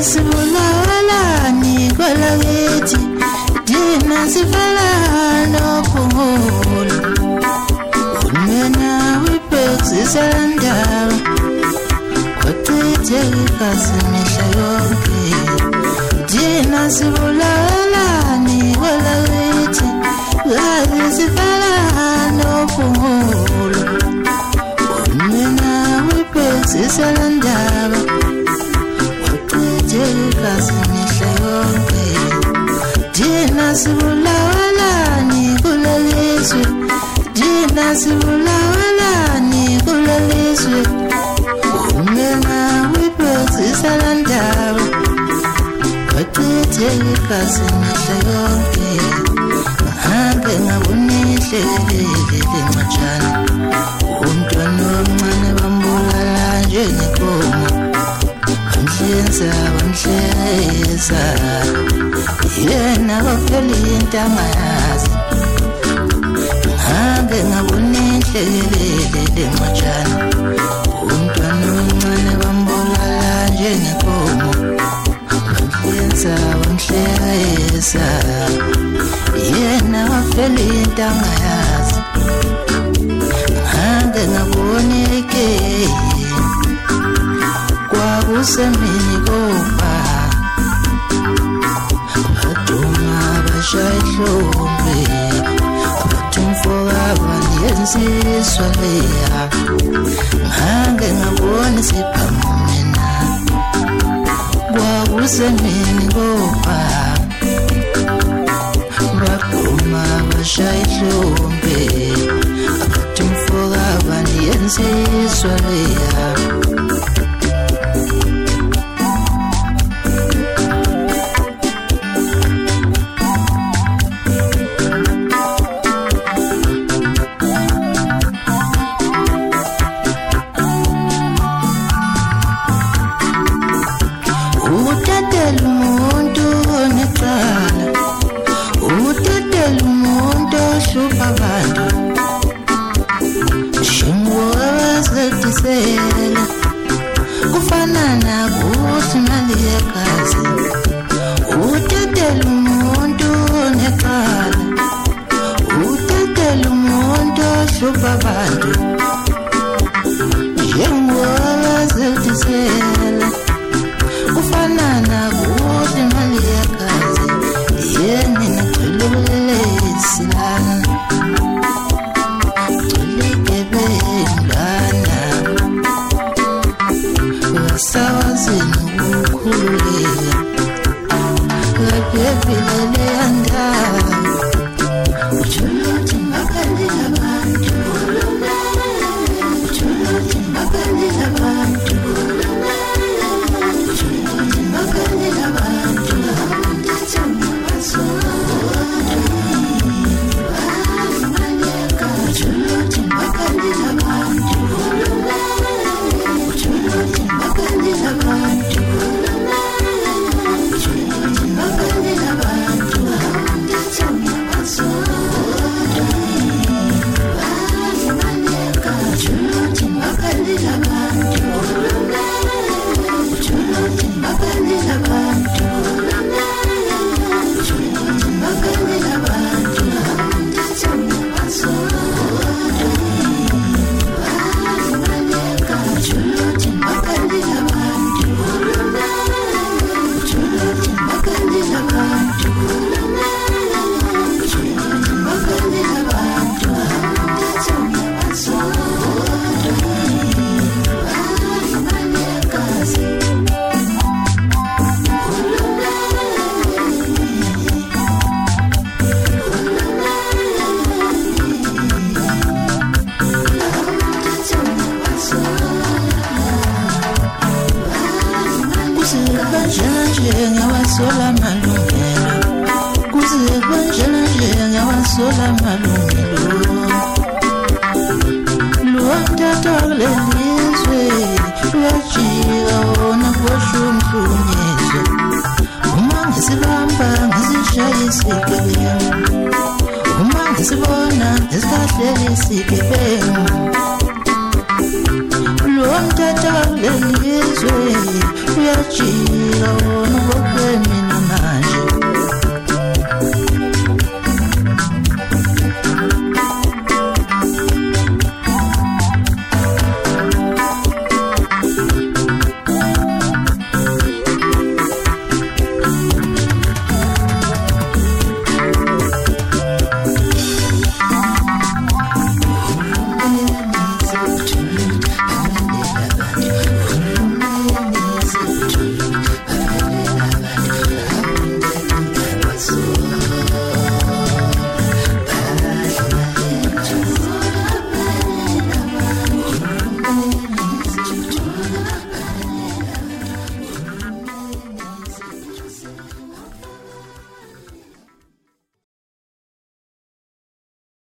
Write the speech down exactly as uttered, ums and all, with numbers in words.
Sibulawalani kwalakithi dina sifala nophumulo Unmena wibhekisisa ndaba Kwachithe igazi mihla yonke Dina sibulawalani kwalakithi dina sifala nophumulo Unmena wibhekisisa ndaba Kasi mihla yonke Dina sibulawalani kulelizwe Dina sibulawalani kulelizwe Umena wibhekisisa landaba Wachithe kasi mihla yonke Ngahambe ngabunihlelele macana Umntwana omncane bambulala njengenkomo Bamhlenza, bamhleza Yena bapheli intama yazi Ngahambe ngabona inhlekelele ncwajana Umntwana omncane bambulala njengenkomo Bamhlenza, bamhleza Yena bapheli intama yazi Ngahambe ngabona ikeye Kwakusemini kofa Baduma bashaya ihlombe Abathumfoka baniensiswa leya Ngange ngabona siphamena Kwakusemini kofa Baduma bashaya ihlombe Abathumfoka baniensiswa leya Kufanana kuthi mali yegazi Utatela umuntu nekhala Utatela umuntu ohlupha abantu Njengoba zedisela Kufanana kuthi mali yegazi Yeni nagcwele isilana Sawazini ukukhululeka Kaphefilele yandaba Uthuluthi mbakalila abantu Uthuluthi mbakalila abantu Uthuluthi mbakalila abantu Ndathamba basodwa Azimaleka Uthuluthi mbakalila abantu Uthuluthi mbakalila abantu Uthuluthi mbakalila abantu Ndathamba basodwa Azimaleka Uthuluthi mbakalila abantu Uthuluthi mbakalila abantu Uthuluthi mbakalila abantu Ndathamba basodwa Azimaleka Uthuluthi mbakalila abantu Uthuluthi mbakalila abantu Uthuluthi mbakalila abantu Ndathamba basodwa Azimaleka Ngawasola malungelo kuze kwenjena nje ngawasola malungelo Luwatata lelizwe luyajika wona kwashumhlunyezo Uma ngisibamba ngisishaya isigebengu Uma ngisibona ngisikahlela isigebengu Luwatata lelizwe luyajika wona ubokweni